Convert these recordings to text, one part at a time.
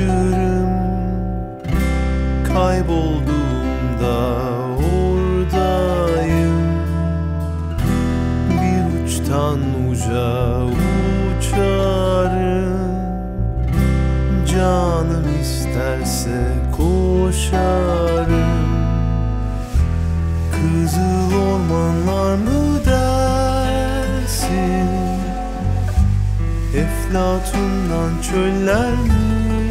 taşırım. Kaybolduğumda oradayım. Bir uçtan uca uçarım. Canım isterse koşarım. Kızıl ormanlar mı dersin? Eflatundan çöller mi?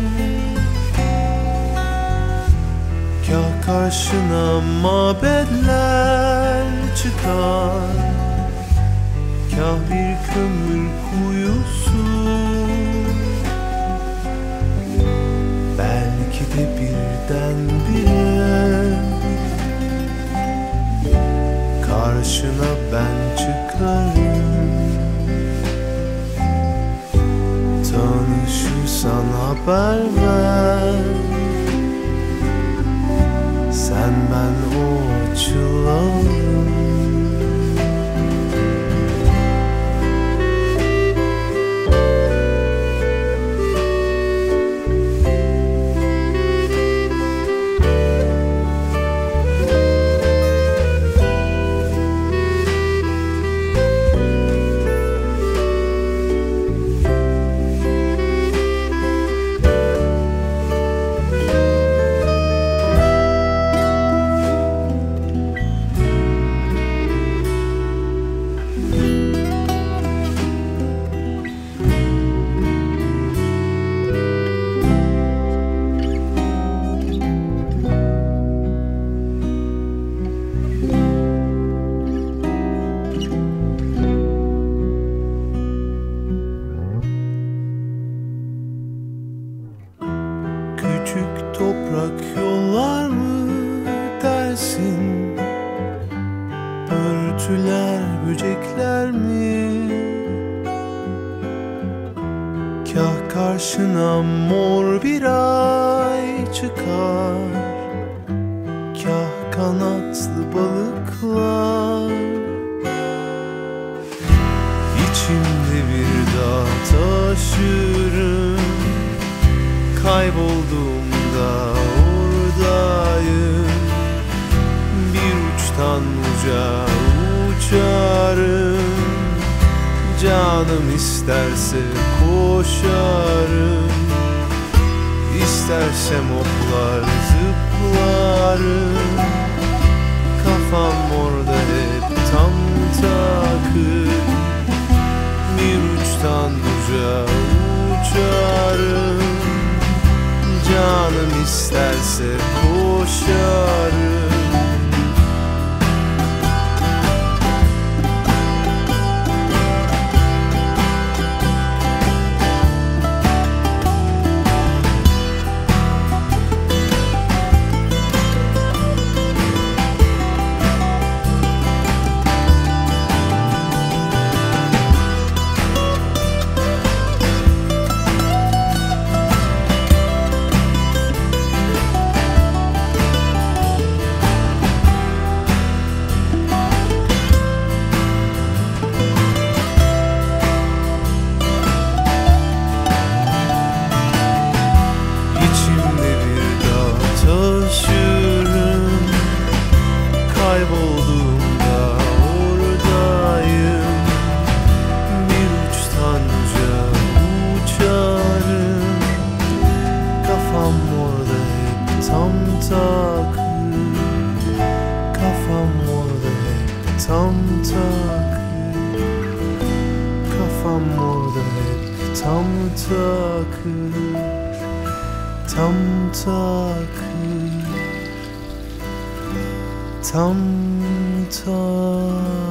Kah karşına mabedler çıkar, kah bir kömür kuyusu. Belki de birdenbire karşına ben çıkarım. Tanışırsan haber ver, sen ben o açılalım. Küçük toprak yollar mı dersin? Örtüler, böcekler mi? Kah karşına mor bir ay çıkar, kah kanatlı balıklar. İçimde bir dağ taşırım. Kaybolduğumda oradayım. Bir uçtan uca uçarım. Canım isterse koşarım. İstersem hoplar zıplarım. Kafam orada hep tam takır. Bir uçtan uca uçarım. Canım isterse koşarım. Kaybolduğumda oradayım. Bir uçtan uca uçarım. Kafam orada hep tam takır. Kafam orada hep tam takır. Kafam orada hep tam takır. Tam takır. Tam takır.